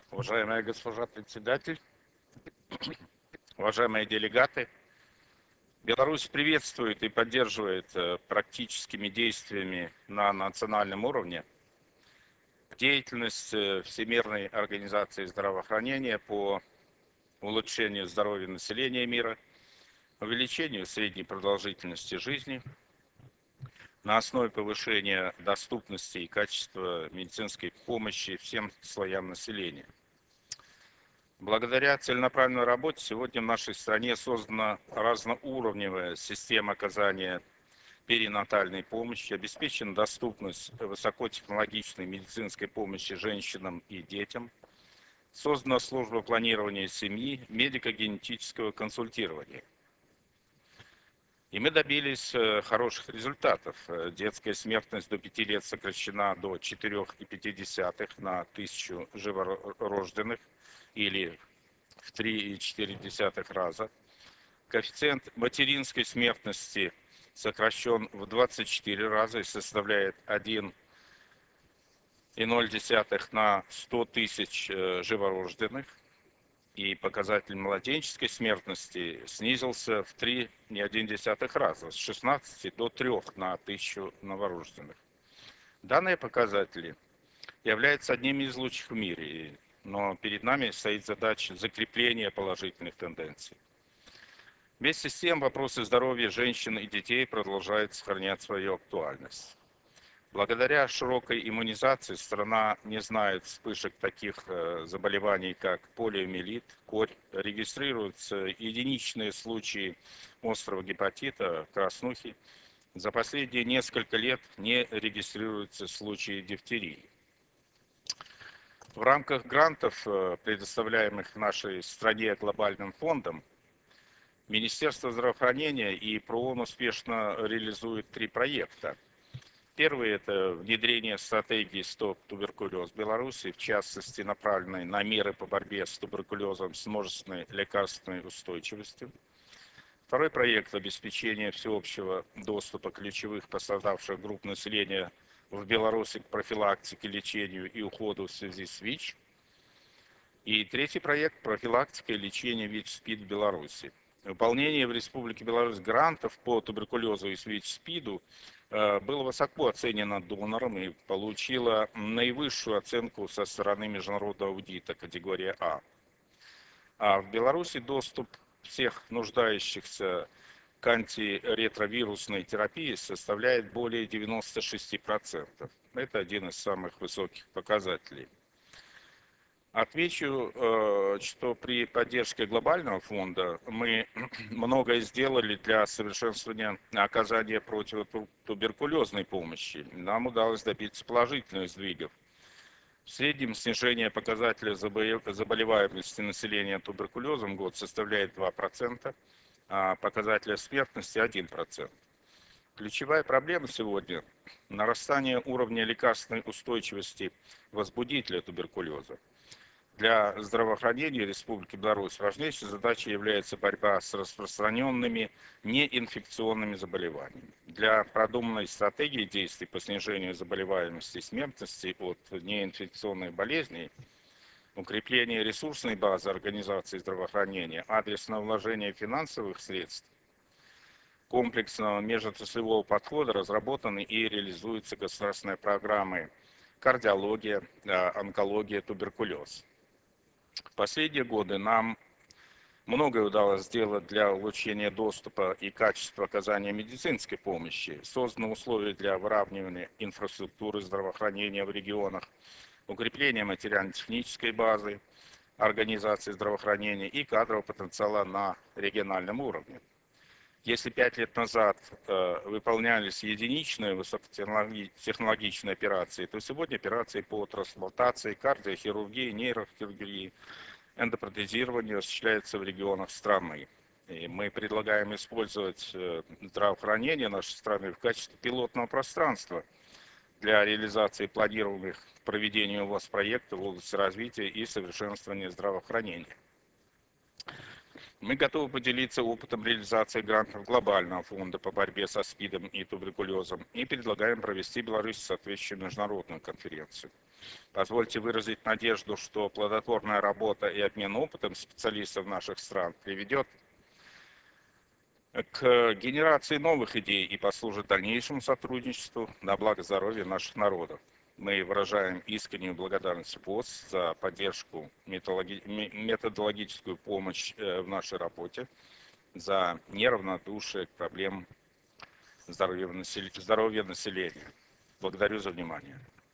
Уважаемая госпожа председатель, уважаемые делегаты, Беларусь приветствует и поддерживает практическими действиями на национальном уровне деятельность Всемирной организации здравоохранения по улучшению здоровья населения мира, увеличению средней продолжительности жизни на основе повышения доступности и качества медицинской помощи всем слоям населения. Благодаря целенаправленной работе сегодня в нашей стране создана разноуровневая система оказания перинатальной помощи, обеспечена доступность высокотехнологичной медицинской помощи женщинам и детям, создана служба планирования семьи, медико-генетического консультирования. И мы добились хороших результатов. Детская смертность до 5 лет сокращена до 4,5 на 1000 живорожденных, или в 3,4 раза. Коэффициент материнской смертности сокращен в 24 раза и составляет 1,0 на 100 тысяч живорожденных. И показатель младенческой смертности снизился в 3,1 раза, с 16 до 3 на 1000 новорожденных. Данные показатели являются одними из лучших в мире, но перед нами стоит задача закрепления положительных тенденций. Вместе с тем вопросы здоровья женщин и детей продолжают сохранять свою актуальность. Благодаря широкой иммунизации страна не знает вспышек таких заболеваний, как полиомиелит, корь. Регистрируются единичные случаи острого гепатита, краснухи. За последние несколько лет не регистрируются случаи дифтерии. В рамках грантов, предоставляемых нашей стране глобальным фондом, Министерство здравоохранения и ПРООН успешно реализуют 3 проекта. Первый – это внедрение стратегии «Стоп-туберкулез» в Беларуси, в частности, направленной на меры по борьбе с туберкулезом с множественной лекарственной устойчивостью. Второй проект – обеспечение всеобщего доступа ключевых пострадавших групп населения в Беларуси к профилактике, лечению и уходу в связи с ВИЧ. И третий проект – профилактика и лечение ВИЧ-СПИД в Беларуси. Выполнение в Республике Беларусь грантов по туберкулезу и ВИЧ-СПИДу было высоко оценено донором и получило наивысшую оценку со стороны международного аудита категория А. А в Беларуси доступ всех нуждающихся к антиретровирусной терапии составляет более 96%. Это один из самых высоких показателей. Отмечу, что при поддержке глобального фонда мы многое сделали для совершенствования оказания противотуберкулезной помощи. Нам удалось добиться положительных сдвигов. В среднем снижение показателя заболеваемости населения туберкулезом в год составляет 2%, а показателя смертности 1%. Ключевая проблема сегодня – нарастание уровня лекарственной устойчивости возбудителя туберкулеза. Для здравоохранения Республики Беларусь важнейшей задачей является борьба с распространенными неинфекционными заболеваниями. Для продуманной стратегии действий по снижению заболеваемости и смертности от неинфекционных болезней, укрепления ресурсной базы организации здравоохранения, адресного вложения финансовых средств, комплексного межотраслевого подхода разработаны и реализуются государственные программы кардиология, онкология, туберкулез. В последние годы нам многое удалось сделать для улучшения доступа и качества оказания медицинской помощи. Созданы условия для выравнивания инфраструктуры здравоохранения в регионах, укрепления материально-технической базы, организации здравоохранения и кадрового потенциала на региональном уровне. Если 5 лет назад выполнялись единичные высокотехнологичные операции, то сегодня операции по трансплантации, кардиохирургии, нейрохирургии, эндопротезированию осуществляются в регионах страны. И мы предлагаем использовать здравоохранение нашей страны в качестве пилотного пространства для реализации планируемых к проведению у вас проектов в области развития и совершенствования здравоохранения. Мы готовы поделиться опытом реализации грантов глобального фонда по борьбе со СПИДом и туберкулезом и предлагаем провести в Беларуси соответствующую международную конференцию. Позвольте выразить надежду, что плодотворная работа и обмен опытом специалистов наших стран приведет к генерации новых идей и послужит дальнейшему сотрудничеству на благо здоровья наших народов. Мы выражаем искреннюю благодарность ВОЗ за поддержку, методологическую помощь в нашей работе, за неравнодушие к проблемам здоровья населения. Благодарю за внимание.